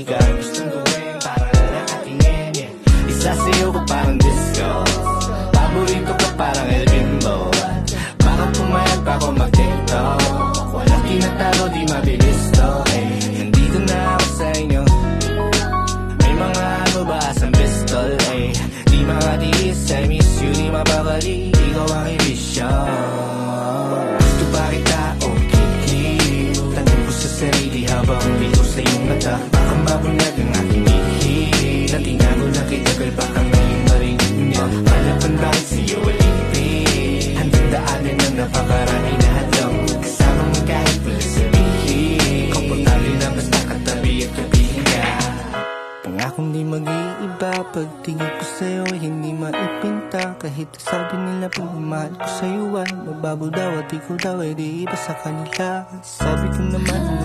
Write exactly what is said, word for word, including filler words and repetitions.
ka. Gustong gawin parang nakatingin, yeah. Isasayaw ko parang disco. Paborito ko parang El Bimbo. Baka pumayag pa ako mag-tiktok. Walang tinatalo, di mabilis to, eh. Nandito na ako sa inyo. May mga ano ba sa pistol, eh. Di makatiis, I miss you, di mapakali. Ikaw ang ibisyo. Gusto ba kita, okay? Tanong ko sa sarili habang bito sa iyong mata. Baka mabulag ang aking ihi. Natinago na kitagal, baka ngayon marinig niya. Palapan bakit sa'yo alipin? Handang daanan ng napakarami na hadlang. Kasama mo kahit wala sabihin. Komportable na basta katabi at kabihin ka. Pangakong di mag-iiba. Pagtingin ko sa'yo hindi maipinta. Kahit sabi nila pagmamahal ko sa'yo ay mababaw daw at ikaw daw ay di iba sa kanila. Sabi ko naman